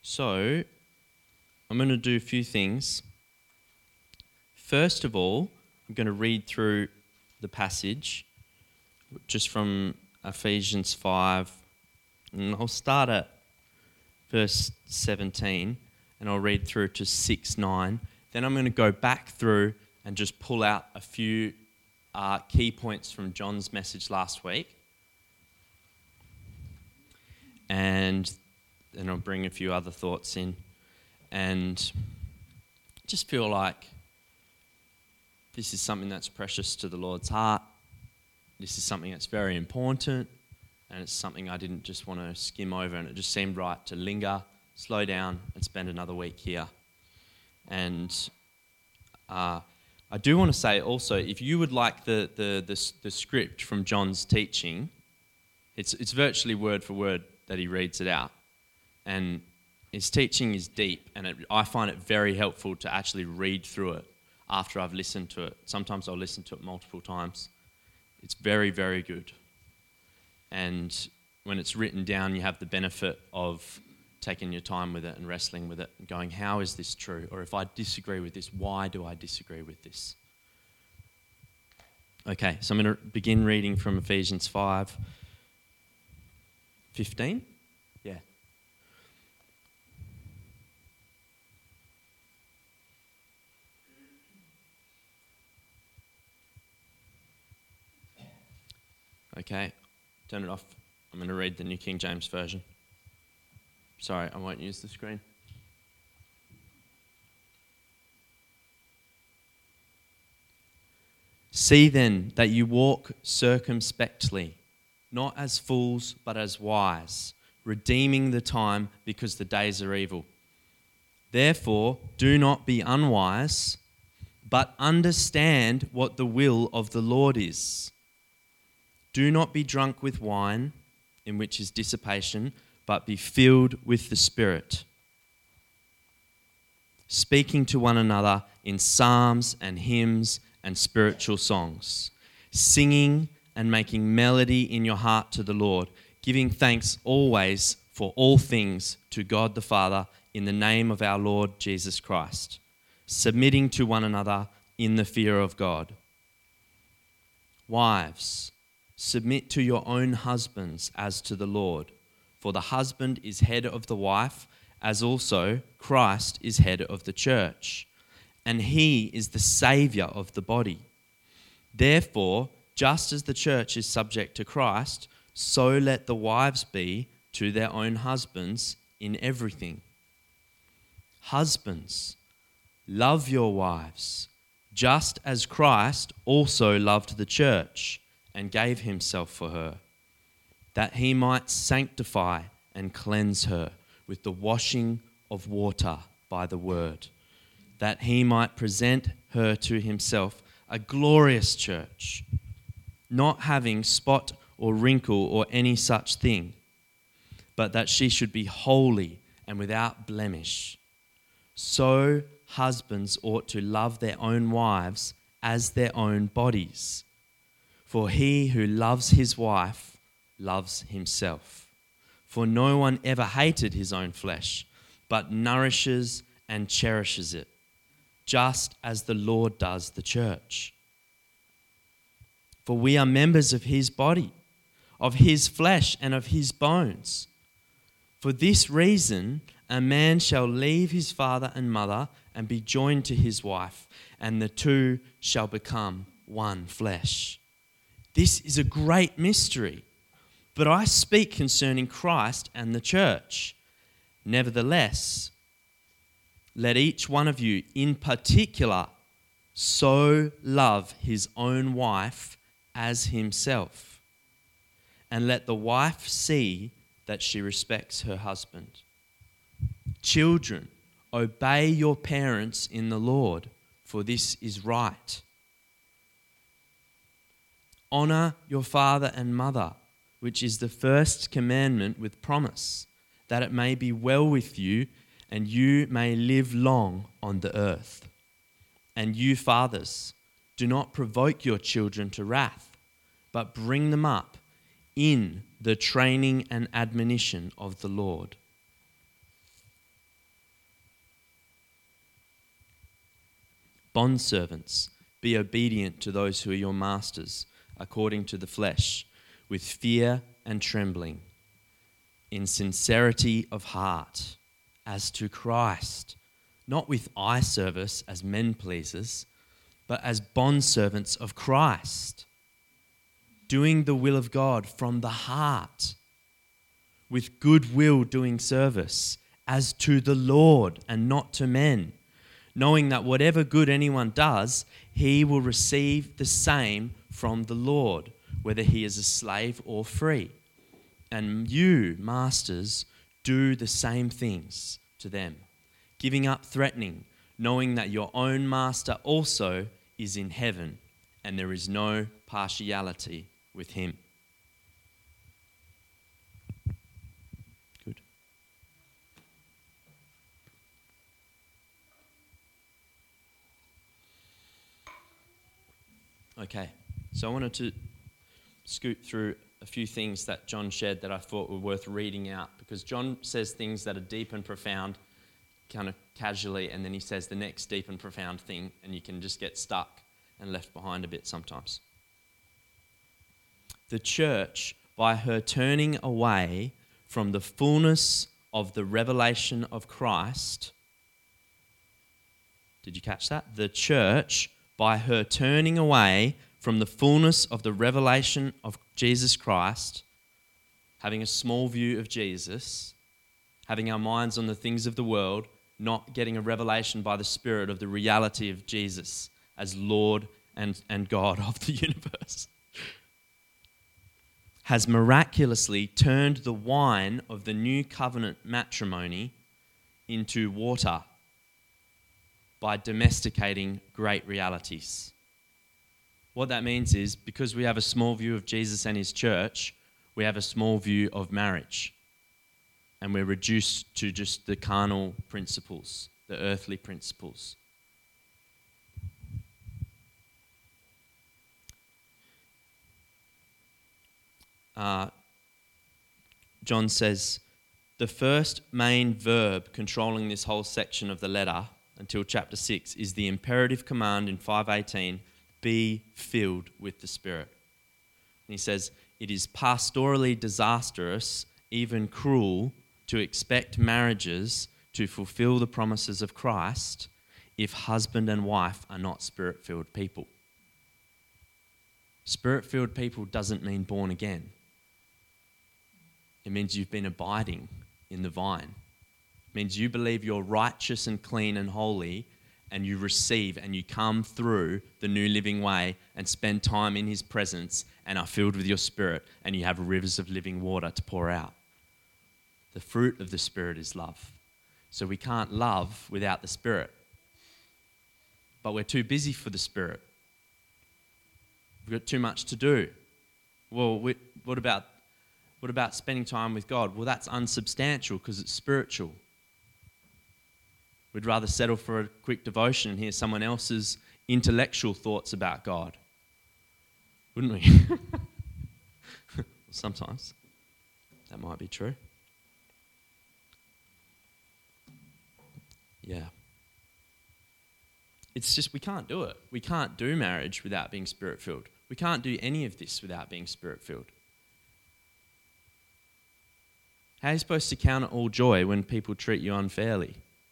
So, I'm going to do a few things. First of all, I'm going to read through the passage just from Ephesians 5. And I'll start at verse 17 and I'll read through to 6:9. Then I'm going to go back through and just pull out a few key points from John's message last week. And then I'll bring a few other thoughts in. And just feel like this is something that's precious to the Lord's heart. This is something that's very important. And it's something I didn't just want to skim over, and it just seemed right to linger, slow down, and spend another week here. And I do want to say also, if you would like the script from John's teaching, it's virtually word for word that he reads it out. And his teaching is deep, and I find it very helpful to actually read through it after I've listened to it. Sometimes I'll listen to it multiple times. It's very, very good. And when it's written down, you have the benefit of taking your time with it and wrestling with it and going, how is this true? Or if I disagree with this, why do I disagree with this? Okay, so I'm going to begin reading from Ephesians 5:15. Yeah. Okay. Turn it off. I'm going to read the New King James Version. Sorry, I won't use the screen. See then that you walk circumspectly, not as fools, but as wise, redeeming the time because the days are evil. Therefore, do not be unwise, but understand what the will of the Lord is. Do not be drunk with wine, in which is dissipation, but be filled with the Spirit, speaking to one another in psalms and hymns and spiritual songs, singing and making melody in your heart to the Lord, giving thanks always for all things to God the Father in the name of our Lord Jesus Christ, submitting to one another in the fear of God. Wives, submit to your own husbands as to the Lord, for the husband is head of the wife, as also Christ is head of the church, and he is the Saviour of the body. Therefore, just as the church is subject to Christ, so let the wives be to their own husbands in everything. Husbands, love your wives, just as Christ also loved the church and gave himself for her, that he might sanctify and cleanse her with the washing of water by the word, that he might present her to himself a glorious church, not having spot or wrinkle or any such thing, but that she should be holy and without blemish. So husbands ought to love their own wives as their own bodies. For he who loves his wife loves himself. For no one ever hated his own flesh, but nourishes and cherishes it, just as the Lord does the church. For we are members of his body, of his flesh and of his bones. For this reason, a man shall leave his father and mother and be joined to his wife, and the two shall become one flesh. This is a great mystery, but I speak concerning Christ and the church. Nevertheless, let each one of you in particular so love his own wife as himself, and let the wife see that she respects her husband. Children, obey your parents in the Lord, for this is right. Honor your father and mother, which is the first commandment with promise, that it may be well with you and you may live long on the earth. And you fathers, do not provoke your children to wrath, but bring them up in the training and admonition of the Lord. Bondservants, be obedient to those who are your masters, according to the flesh, with fear and trembling, in sincerity of heart, as to Christ, not with eye service as men pleasers, but as bondservants of Christ, doing the will of God from the heart, with good will doing service, as to the Lord and not to men, knowing that whatever good anyone does, he will receive the same from the Lord, whether he is a slave or free. And you, masters, do the same things to them, giving up threatening, knowing that your own master also is in heaven, and there is no partiality with him. Good. Okay, so I wanted to scoot through a few things that John shared that I thought were worth reading out, because John says things that are deep and profound kind of casually, and then he says the next deep and profound thing, and you can just get stuck and left behind a bit sometimes. The church, by her turning away from the fullness of the revelation of Christ, did you catch that? The church, by her turning away from the fullness of the revelation of Jesus Christ, having a small view of Jesus, having our minds on the things of the world, not getting a revelation by the Spirit of the reality of Jesus as Lord and God of the universe, has miraculously turned the wine of the new covenant matrimony into water by domesticating great realities. What that means is, because we have a small view of Jesus and his church, we have a small view of marriage. And we're reduced to just the carnal principles, the earthly principles. John says, the first main verb controlling this whole section of the letter until chapter 6 is the imperative command in 5:18, be filled with the Spirit. And he says, it is pastorally disastrous, even cruel, to expect marriages to fulfill the promises of Christ if husband and wife are not Spirit-filled people. Spirit-filled people doesn't mean born again. It means you've been abiding in the vine. It means you believe you're righteous and clean and holy, and you receive and you come through the new living way and spend time in his presence and are filled with your Spirit, and you have rivers of living water to pour out. The fruit of the Spirit is love. So we can't love without the Spirit. But we're too busy for the Spirit. We've got too much to do. Well, what about spending time with God? Well, that's unsubstantial because it's spiritual. We'd rather settle for a quick devotion and hear someone else's intellectual thoughts about God. Wouldn't we? Sometimes. That might be true. Yeah. It's just we can't do it. We can't do marriage without being Spirit-filled. We can't do any of this without being Spirit-filled. How are you supposed to count it all joy when people treat you unfairly?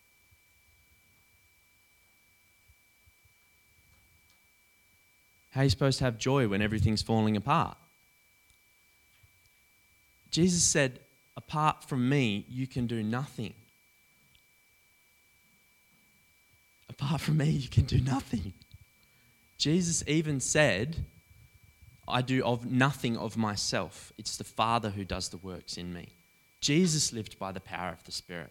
How are you supposed to have joy when everything's falling apart? Jesus said, apart from me, you can do nothing. Apart from me, you can do nothing. Jesus even said, I do of nothing of myself. It's the Father who does the works in me. Jesus lived by the power of the Spirit.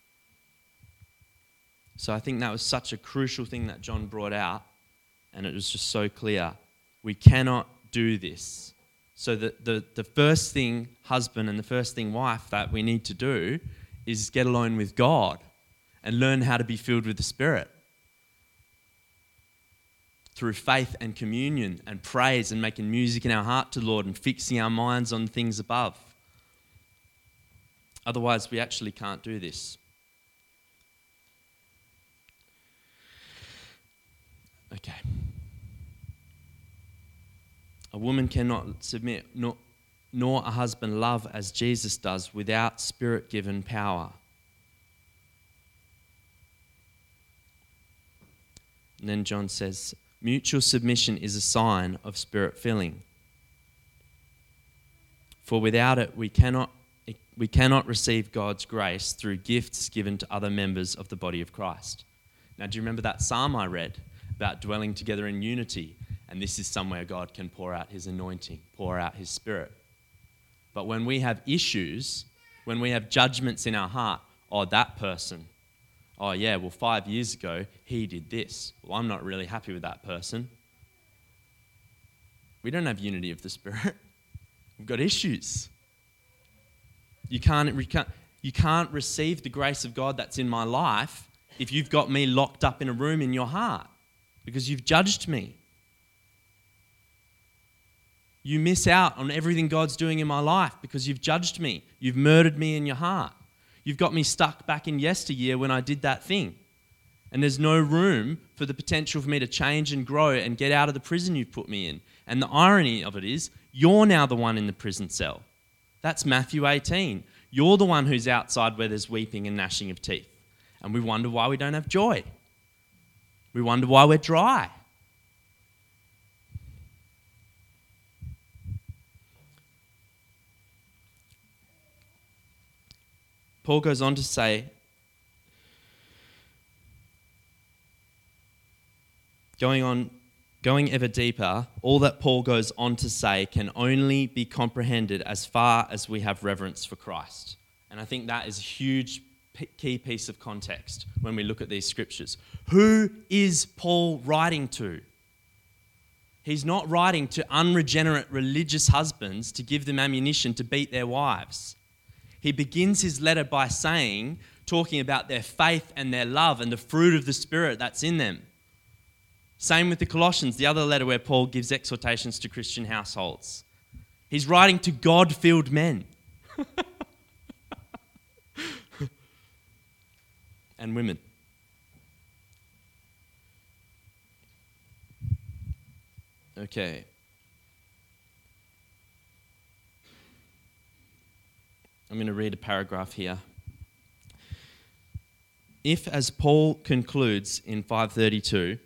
So I think that was such a crucial thing that John brought out, and it was just so clear. We cannot do this. So the first thing, husband, and the first thing, wife, that we need to do is get alone with God and learn how to be filled with the Spirit through faith and communion and praise and making music in our heart to the Lord and fixing our minds on things above. Otherwise, we actually can't do this. Okay. A woman cannot submit, nor a husband love as Jesus does without Spirit-given power. And then John says, mutual submission is a sign of Spirit-filling. For without it, we cannot receive God's grace through gifts given to other members of the body of Christ. Now, do you remember that psalm I read about dwelling together in unity? And this is somewhere God can pour out his anointing, pour out his Spirit. But when we have issues, when we have judgments in our heart, oh, that person, oh yeah, well 5 years ago, he did this. Well, I'm not really happy with that person. We don't have unity of the Spirit. We've got issues. You can't receive the grace of God that's in my life if you've got me locked up in a room in your heart because you've judged me. You miss out on everything God's doing in my life because you've judged me. You've murdered me in your heart. You've got me stuck back in yesteryear when I did that thing. And there's no room for the potential for me to change and grow and get out of the prison you've put me in. And the irony of it is, you're now the one in the prison cell. That's Matthew 18. You're the one who's outside where there's weeping and gnashing of teeth. And we wonder why we don't have joy. We wonder why we're dry. Paul goes on to say, going ever deeper, all that Paul goes on to say can only be comprehended as far as we have reverence for Christ. And I think that is a huge key piece of context when we look at these scriptures. Who is Paul writing to? He's not writing to unregenerate religious husbands to give them ammunition to beat their wives. He begins his letter by talking about their faith and their love and the fruit of the Spirit that's in them. Same with the Colossians, the other letter where Paul gives exhortations to Christian households. He's writing to God-filled men. And women. Okay. I'm going to read a paragraph here. If, as Paul concludes in 532,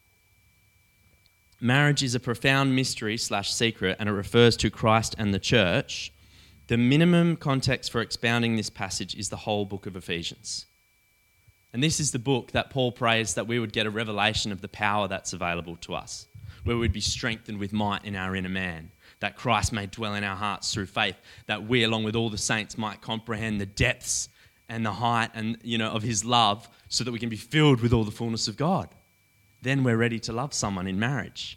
marriage is a profound mystery / secret and it refers to Christ and the church, the minimum context for expounding this passage is the whole book of Ephesians. And this is the book that Paul prays that we would get a revelation of the power that's available to us, where we'd be strengthened with might in our inner man, that Christ may dwell in our hearts through faith, that we, along with all the saints, might comprehend the depths and the height and of his love so that we can be filled with all the fullness of God. Then we're ready to love someone in marriage.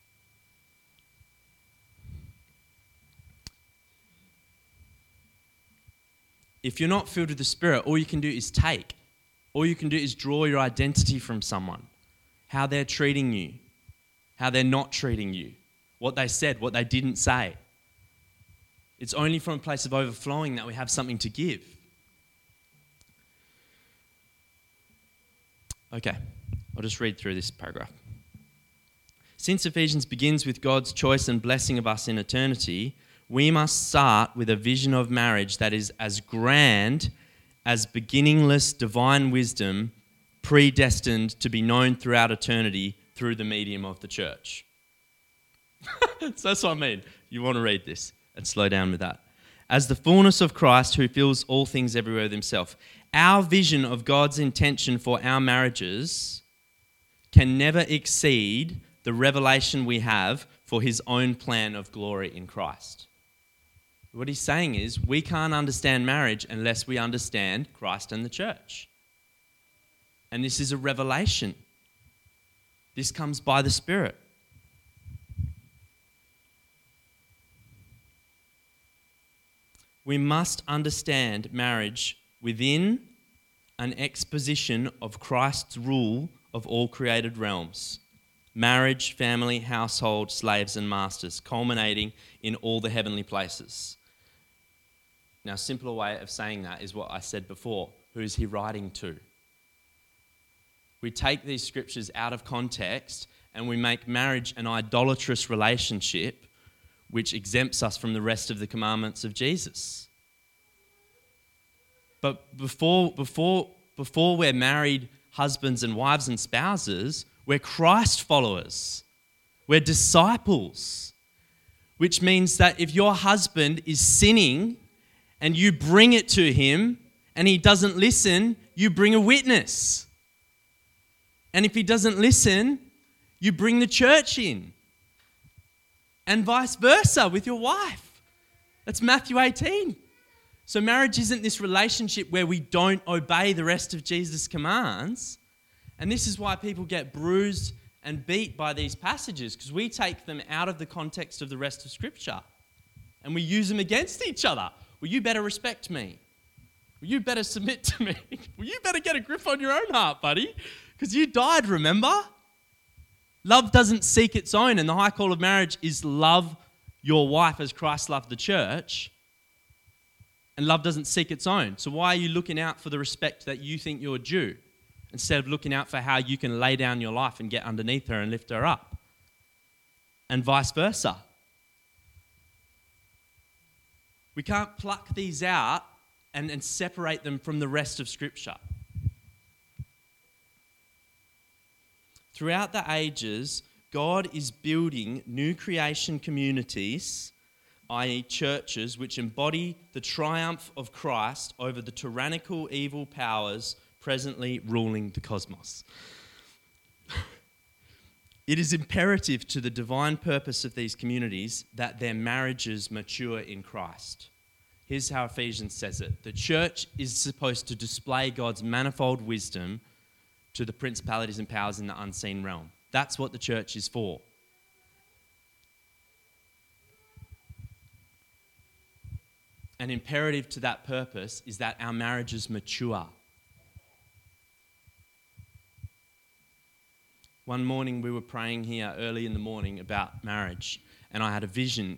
If you're not filled with the Spirit, all you can do is take. All you can do is draw your identity from someone, how they're treating you, how they're not treating you, what they said, what they didn't say. It's only from a place of overflowing that we have something to give. Okay, I'll just read through this paragraph. Since Ephesians begins with God's choice and blessing of us in eternity, we must start with a vision of marriage that is as grand as beginningless divine wisdom predestined to be known throughout eternity through the medium of the church. So that's what I mean. You want to read this and slow down with that. As the fullness of Christ who fills all things everywhere with himself. Our vision of God's intention for our marriages can never exceed the revelation we have for his own plan of glory in Christ. What he's saying is we can't understand marriage unless we understand Christ and the church. And this is a revelation. This comes by the Spirit. We must understand marriage within an exposition of Christ's rule of all created realms. Marriage, family, household, slaves and masters, culminating in all the heavenly places. Now, a simpler way of saying that is what I said before. Who is he writing to? We take these scriptures out of context and we make marriage an idolatrous relationship which exempts us from the rest of the commandments of Jesus. But before we're married husbands and wives and spouses, we're Christ followers. We're disciples, which means that if your husband is sinning and you bring it to him and he doesn't listen, you bring a witness. And if he doesn't listen, you bring the church in. And vice versa with your wife. That's Matthew 18. So marriage isn't this relationship where we don't obey the rest of Jesus' commands. And this is why people get bruised and beat by these passages, because we take them out of the context of the rest of Scripture. And we use them against each other. Well, you better respect me. Well, you better submit to me. Well, you better get a grip on your own heart, buddy, because you died, remember? Love doesn't seek its own, and the high call of marriage is love your wife as Christ loved the church. And love doesn't seek its own. So why are you looking out for the respect that you think you're due, instead of looking out for how you can lay down your life and get underneath her and lift her up? And vice versa. We can't pluck these out and separate them from the rest of Scripture. Throughout the ages, God is building new creation communities, i.e. churches, which embody the triumph of Christ over the tyrannical evil powers presently ruling the cosmos. It is imperative to the divine purpose of these communities that their marriages mature in Christ. Here's how Ephesians says it. The church is supposed to display God's manifold wisdom to the principalities and powers in the unseen realm. That's what the church is for. An imperative to that purpose is that our marriages mature. One morning we were praying here early in the morning about marriage, and I had a vision.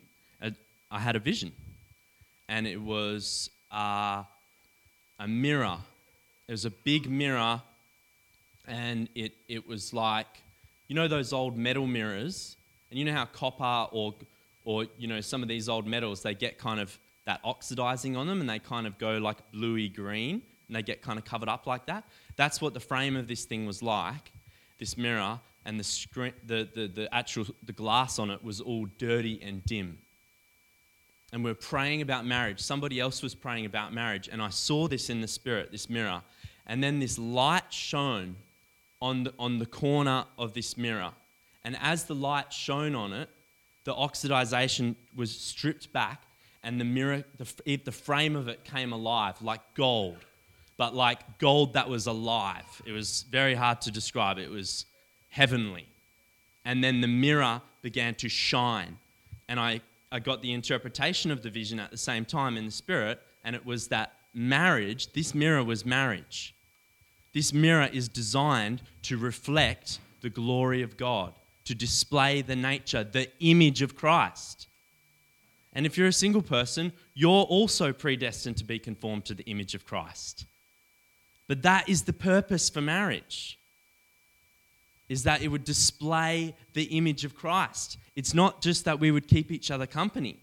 And it was a mirror. It was a big mirror, and it was like, you know those old metal mirrors? And you know how copper or you know some of these old metals, they get kind of that oxidizing on them, and they kind of go like bluey green, and they get kind of covered up like that. That's what the frame of this thing was like, this mirror, and the glass on it was all dirty and dim. And we're praying about marriage. Somebody else was praying about marriage, and I saw this in the spirit, this mirror, and then this light shone on the corner of this mirror. And as the light shone on it, the oxidization was stripped back, and the mirror, the frame of it came alive like gold, but like gold that was alive. It was very hard to describe. It was heavenly. And then the mirror began to shine. And I got the interpretation of the vision at the same time in the spirit, and it was that marriage, this mirror was marriage. This mirror is designed to reflect the glory of God, to display the nature, the image of Christ. And if you're a single person, you're also predestined to be conformed to the image of Christ. But that is the purpose for marriage, is that it would display the image of Christ. It's not just that we would keep each other company.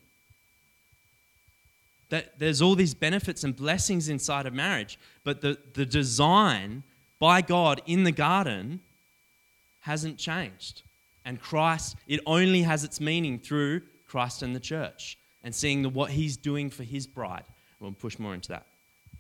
That there's all these benefits and blessings inside of marriage, but the design by God in the garden hasn't changed. And Christ, it only has its meaning through Christ and the church and seeing what he's doing for his bride. We'll push more into that.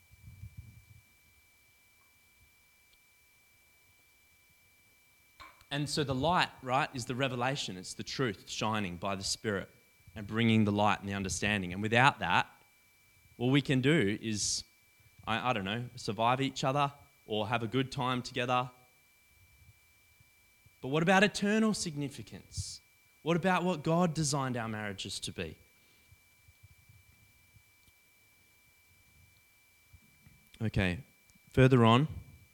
And so the light, right, is the revelation. It's the truth shining by the Spirit and bringing the light and the understanding. And without that, all we can do is, I don't know, survive each other or have a good time together. But what about eternal significance? What about what God designed our marriages to be? Okay, further on.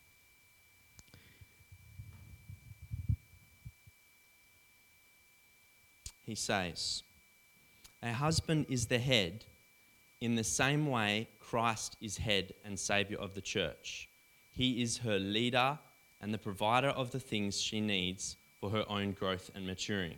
He says, a husband is the head. In the same way, Christ is head and Saviour of the church. He is her leader and the provider of the things she needs for her own growth and maturing.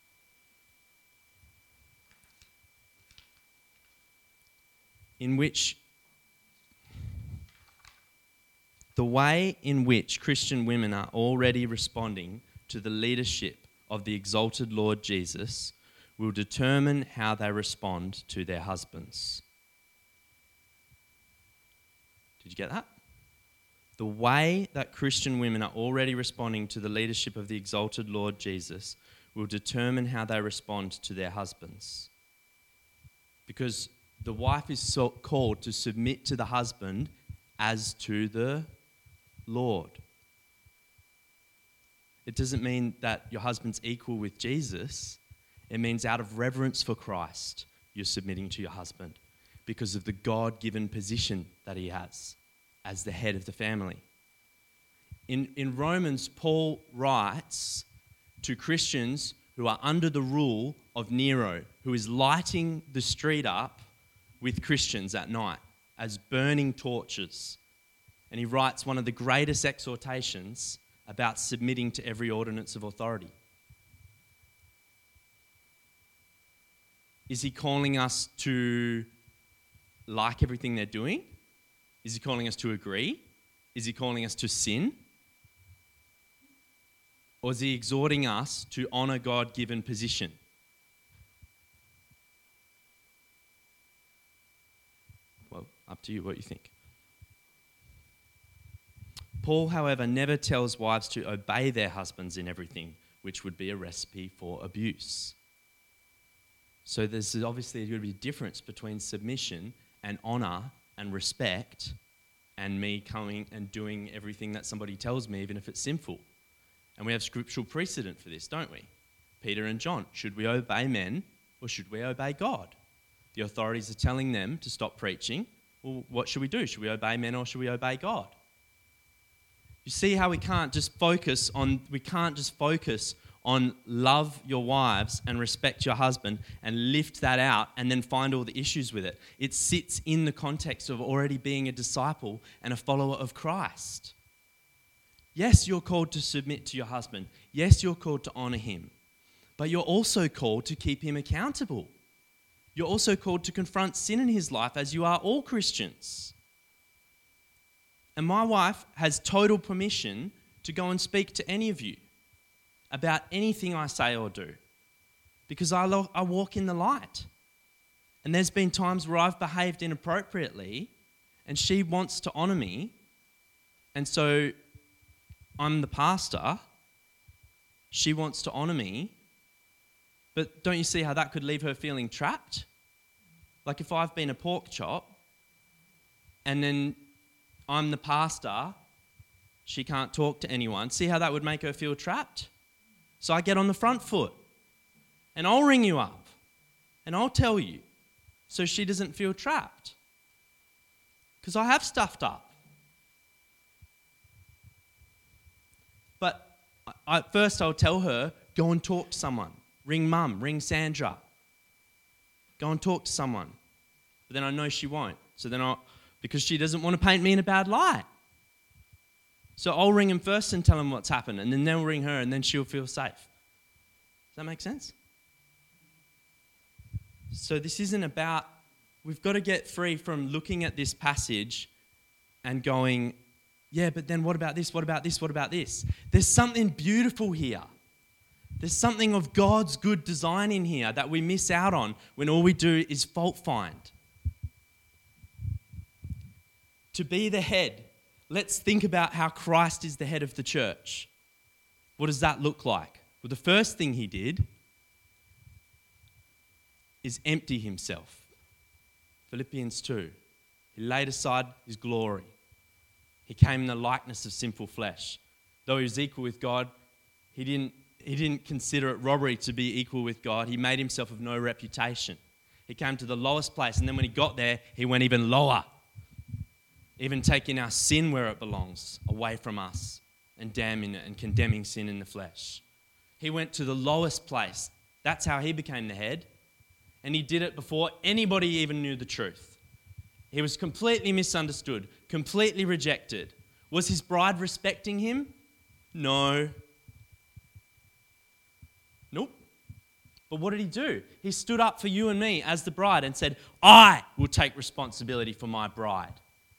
The way in which Christian women are already responding to the leadership of the exalted Lord Jesus will determine how they respond to their husbands. Did you get that? The way that Christian women are already responding to the leadership of the exalted Lord Jesus will determine how they respond to their husbands. Because the wife is called to submit to the husband as to the Lord. It doesn't mean that your husband's equal with Jesus. It means out of reverence for Christ, you're submitting to your husband because of the God-given position that he has as the head of the family. In Romans, Paul writes to Christians who are under the rule of Nero, who is lighting the street up with Christians at night as burning torches. And he writes one of the greatest exhortations about submitting to every ordinance of authority. Is he calling us to like everything they're doing? Is he calling us to agree? Is he calling us to sin? Or is he exhorting us to honor God-given position? Well, up to you what you think. Paul, however, never tells wives to obey their husbands in everything, which would be a recipe for abuse. So there's obviously going to be a difference between submission and honor and respect and me coming and doing everything that somebody tells me, even if it's sinful. And we have scriptural precedent for this, don't we? Peter and John, should we obey men or should we obey God? The authorities are telling them to stop preaching. Well, what should we do? Should we obey men or should we obey God? You see how we can't just focus on love your wives and respect your husband and lift that out and then find all the issues with it. It sits in the context of already being a disciple and a follower of Christ. Yes, you're called to submit to your husband. Yes, you're called to honor him. But you're also called to keep him accountable. You're also called to confront sin in his life, as you are all Christians. And my wife has total permission to go and speak to any of you about anything I say or do, because I walk in the light. And there's been times where I've behaved inappropriately and she wants to honor me, and so I'm the pastor, she wants to honor me, but don't you see how that could leave her feeling trapped? Like if I've been a pork chop and then I'm the pastor, she can't talk to anyone. See how that would make her feel trapped? So I get on the front foot and I'll ring you up and I'll tell you so she doesn't feel trapped. Because I have stuffed up. But first I'll tell her, go and talk to someone. Ring Mum, ring Sandra. Go and talk to someone. But then I know she won't. So then because she doesn't want to paint me in a bad light. So I'll ring him first and tell him what's happened, and then they'll ring her, and then she'll feel safe. Does that make sense? So this isn't about, we've got to get free from looking at this passage and going, yeah, but then what about this, what about this, what about this? There's something beautiful here. There's something of God's good design in here that we miss out on when all we do is fault find. To be the head, let's think about how Christ is the head of the church. What does that look like? Well, the first thing he did is empty himself. Philippians 2. He laid aside his glory. He came in the likeness of sinful flesh. Though he was equal with God, he didn't consider it robbery to be equal with God. He made himself of no reputation. He came to the lowest place, and then when he got there, he went even lower. Even taking our sin where it belongs, away from us, and damning it and condemning sin in the flesh. He went to the lowest place. That's how he became the head. And he did it before anybody even knew the truth. He was completely misunderstood, completely rejected. Was his bride respecting him? No. But what did he do? He stood up for you and me as the bride and said, I will take responsibility for my bride.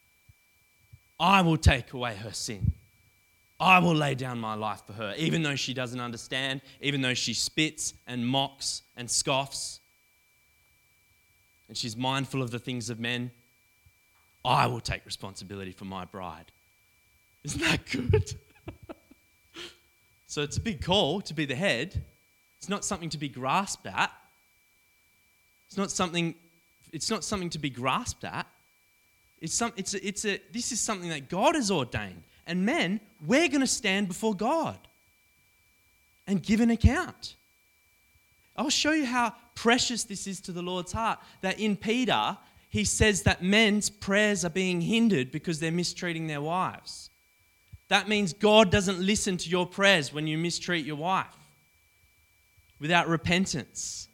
I will take away her sin. I will lay down my life for her, even though she doesn't understand, even though she spits and mocks and scoffs, and she's mindful of the things of men. I will take responsibility for my bride. Isn't that good? So it's a big call to be the head. It's not something to be grasped at. It's not something to be grasped at. This is something that God has ordained. And men, we're going to stand before God and give an account. I'll show you how precious this is to the Lord's heart. That in Peter, he says that men's prayers are being hindered because they're mistreating their wives. That means God doesn't listen to your prayers when you mistreat your wife without repentance.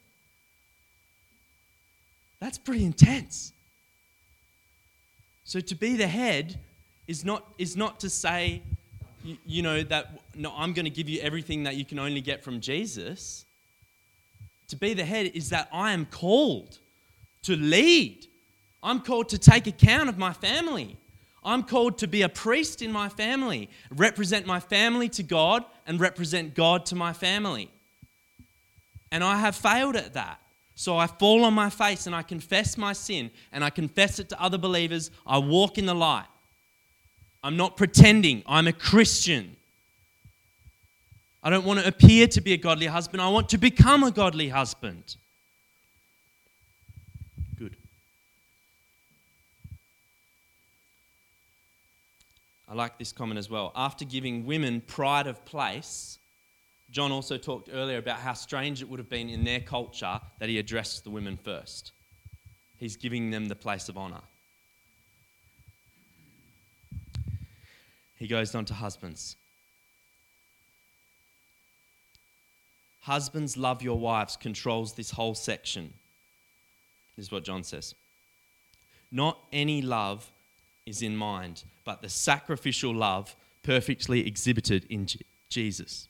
That's pretty intense. So to be the head is not to say, that no, I'm going to give you everything that you can only get from Jesus. To be the head is that I am called to lead. I'm called to take account of my family. I'm called to be a priest in my family, represent my family to God and represent God to my family. And I have failed at that. So I fall on my face and I confess my sin and I confess it to other believers. I walk in the light. I'm not pretending. I'm a Christian. I don't want to appear to be a godly husband. I want to become a godly husband. Good. I like this comment as well. After giving women pride of place, John also talked earlier about how strange it would have been in their culture that he addressed the women first. He's giving them the place of honor. He goes on to husbands. Husbands, love your wives controls this whole section. This is what John says. Not any love is in mind, but the sacrificial love perfectly exhibited in Jesus.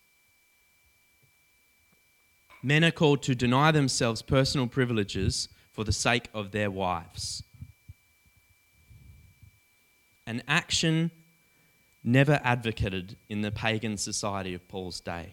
Men are called to deny themselves personal privileges for the sake of their wives. An action never advocated in the pagan society of Paul's day.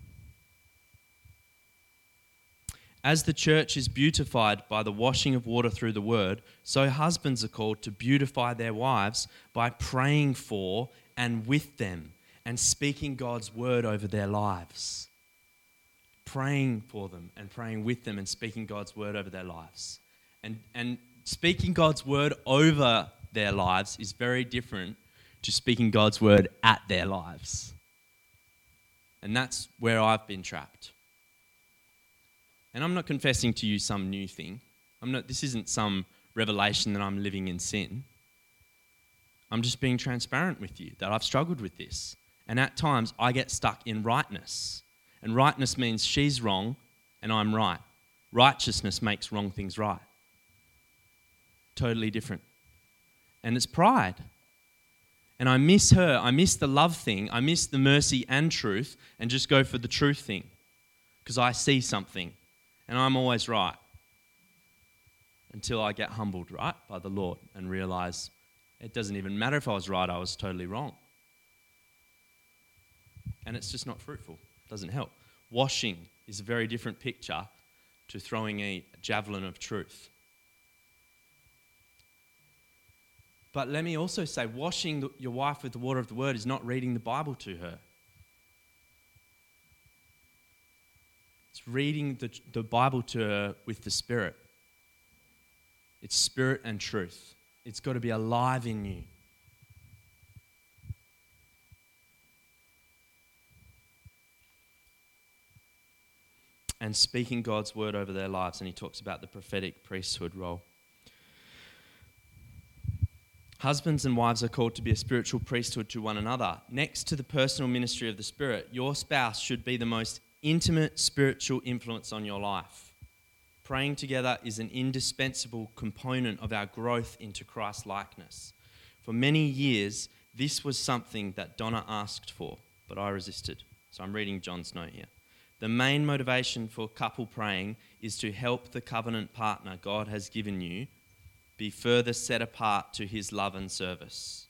As the church is beautified by the washing of water through the word, so husbands are called to beautify their wives by praying for and with them and speaking God's word over their lives. Praying for them and praying with them and speaking God's word over their lives. And speaking God's word over their lives is very different to speaking God's word at their lives. And that's where I've been trapped. And I'm not confessing to you some new thing. This isn't some revelation that I'm living in sin. I'm just being transparent with you that I've struggled with this. And at times I get stuck in rightness. And rightness means she's wrong and I'm right. Righteousness makes wrong things right. Totally different. And it's pride. And I miss her. I miss the love thing. I miss the mercy and truth and just go for the truth thing because I see something. And I'm always right until I get humbled, right, by the Lord and realize it doesn't even matter if I was right, I was totally wrong. And it's just not fruitful. It doesn't help. Washing is a very different picture to throwing a javelin of truth. But let me also say, washing your wife with the water of the word is not reading the Bible to her. It's reading the Bible to her with the Spirit. It's spirit and truth. It's got to be alive in you. And speaking God's word over their lives. And he talks about the prophetic priesthood role. Husbands and wives are called to be a spiritual priesthood to one another. Next to the personal ministry of the Spirit, your spouse should be the most intimate spiritual influence on your life. Praying together is an indispensable component of our growth into Christ likeness. For many years, this was something that Donna asked for, but I resisted. So I'm reading John's note here. The main motivation for couple praying is to help the covenant partner God has given you be further set apart to his love and service.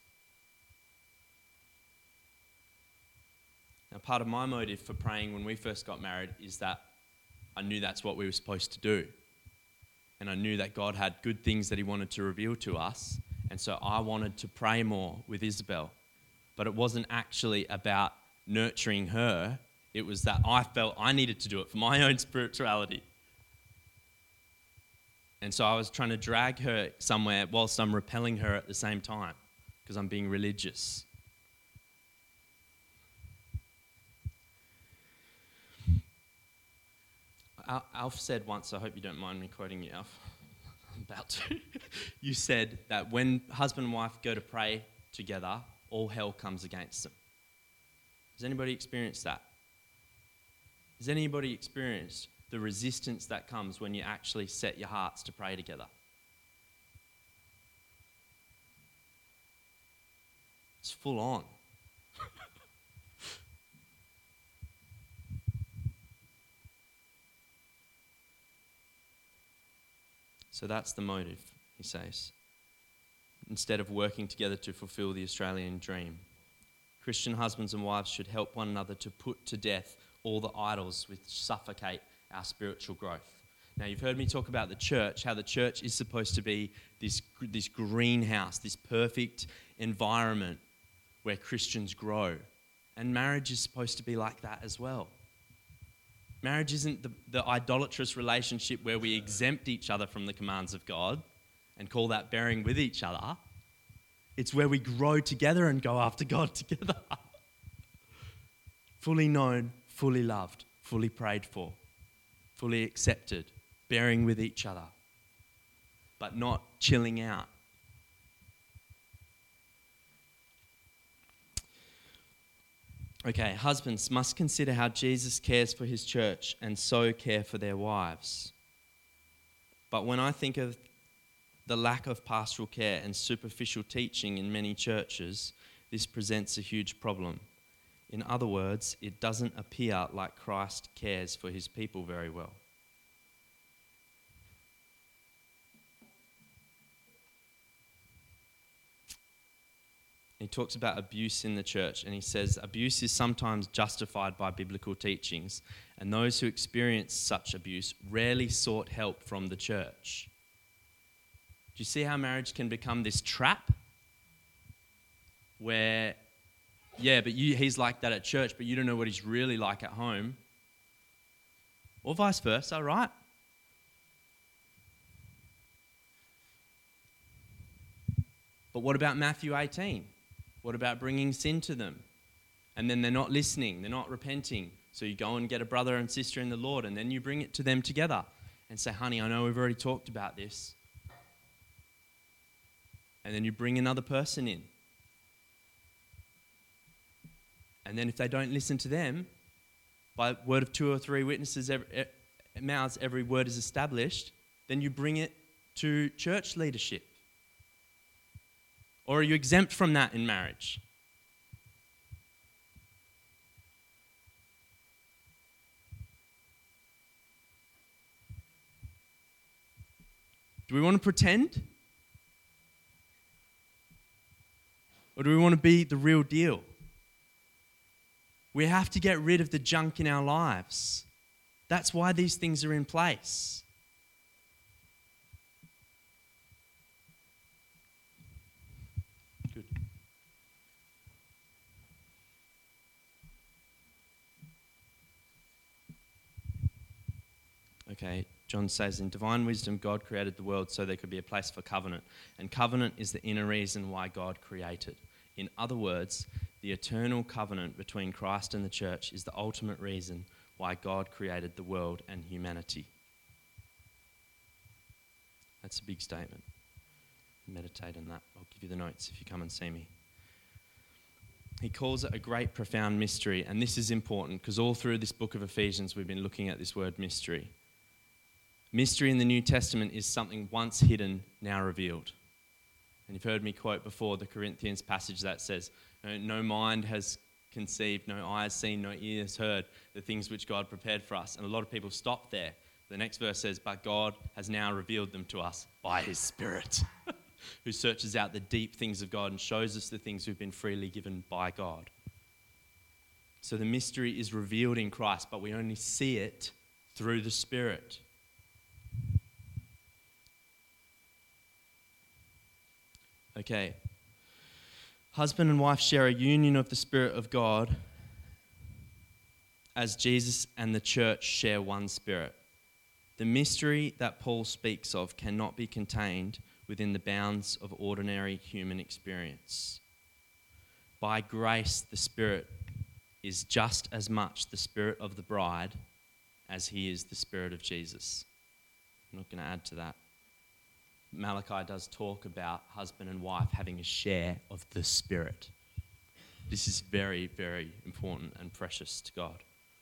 Now, part of my motive for praying when we first got married is that I knew that's what we were supposed to do. And I knew that God had good things that he wanted to reveal to us. And so I wanted to pray more with Isabel. But it wasn't actually about nurturing her. It was that I felt I needed to do it for my own spirituality. And so I was trying to drag her somewhere whilst I'm repelling her at the same time because I'm being religious. Alf said once, I hope you don't mind me quoting you, Alf. I'm about to. You said that when husband and wife go to pray together, all hell comes against them. Has anybody experienced that? Has anybody experienced the resistance that comes when you actually set your hearts to pray together? It's full on. So that's the motive, he says. Instead of working together to fulfill the Australian dream, Christian husbands and wives should help one another to put to death all the idols which suffocate our spiritual growth. Now, you've heard me talk about the church, how the church is supposed to be this greenhouse, this perfect environment where Christians grow. And marriage is supposed to be like that as well. Marriage isn't the idolatrous relationship where we exempt each other from the commands of God and call that bearing with each other. It's where we grow together and go after God together. Fully known, fully loved, fully prayed for, fully accepted, bearing with each other, but not chilling out. Okay, husbands must consider how Jesus cares for his church and so care for their wives. But when I think of the lack of pastoral care and superficial teaching in many churches, this presents a huge problem. In other words, it doesn't appear like Christ cares for his people very well. He talks about abuse in the church, and he says abuse is sometimes justified by biblical teachings, and those who experience such abuse rarely sought help from the church. Do you see how marriage can become this trap? Where, yeah, but he's like that at church, but you don't know what he's really like at home. Or vice versa, right? But what about Matthew 18? What about bringing sin to them? And then they're not listening, they're not repenting. So you go and get a brother and sister in the Lord, and then you bring it to them together and say, honey, I know we've already talked about this. And then you bring another person in. And then if they don't listen to them, by word of 2 or 3 witnesses' mouths, every word is established, then you bring it to church leadership. Or are you exempt from that in marriage? Do we want to pretend? Or do we want to be the real deal? We have to get rid of the junk in our lives. That's why these things are in place. Good. Okay, John says, in divine wisdom, God created the world so there could be a place for covenant. And covenant is the inner reason why God created. In other words, the eternal covenant between Christ and the church is the ultimate reason why God created the world and humanity. That's a big statement. Meditate on that. I'll give you the notes if you come and see me. He calls it a great, profound mystery. And this is important because all through this book of Ephesians, we've been looking at this word mystery. Mystery in the New Testament is something once hidden, now revealed. And you've heard me quote before the Corinthians passage that says, no mind has conceived, no eyes seen, no ears heard, the things which God prepared for us. And a lot of people stop there. The next verse says, but God has now revealed them to us by his Spirit, who searches out the deep things of God and shows us the things we've been freely given by God. So the mystery is revealed in Christ, but we only see it through the Spirit. Okay. Husband and wife share a union of the Spirit of God as Jesus and the church share one Spirit. The mystery that Paul speaks of cannot be contained within the bounds of ordinary human experience. By grace, the Spirit is just as much the Spirit of the bride as he is the Spirit of Jesus. I'm not going to add to that. Malachi does talk about husband and wife having a share of the Spirit. This is very, very important and precious to God.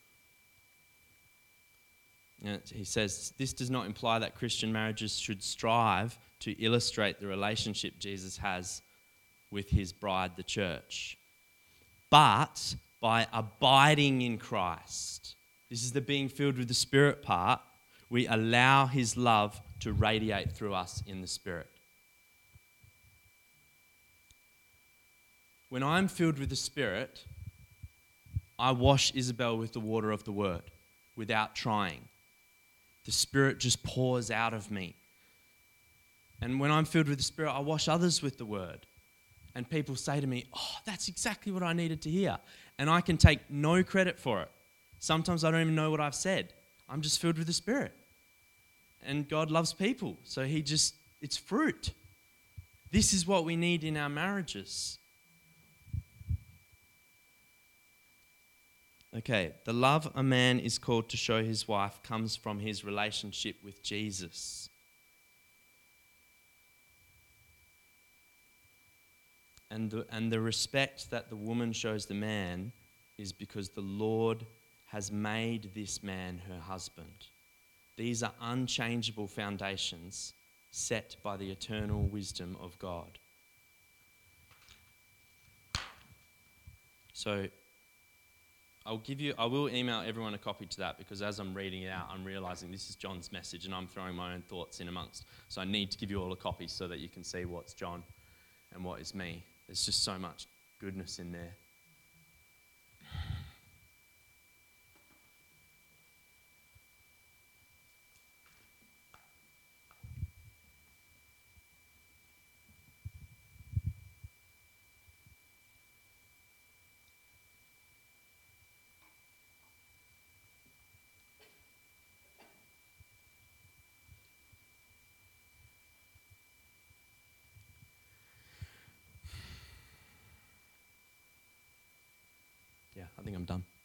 He says, this does not imply that Christian marriages should strive to illustrate the relationship Jesus has with his bride, the church. But by abiding in Christ, this is the being filled with the Spirit part, we allow his love to radiate through us in the Spirit. When I'm filled with the Spirit, I wash Isabel with the water of the Word without trying. The Spirit just pours out of me. And when I'm filled with the Spirit, I wash others with the Word. And people say to me, oh, that's exactly what I needed to hear. And I can take no credit for it. Sometimes I don't even know what I've said. I'm just filled with the Spirit. And God loves people. So it's fruit. This is what we need in our marriages. Okay, the love a man is called to show his wife comes from his relationship with Jesus. And the respect that the woman shows the man is because the Lord has made this man her husband. These are unchangeable foundations set by the eternal wisdom of God. So I will email everyone a copy to that, because as I'm reading it out, I'm realizing this is John's message and I'm throwing my own thoughts in amongst. So I need to give you all a copy so that you can see what's John and what is me. There's just so much goodness in there. Yeah, I think I'm done.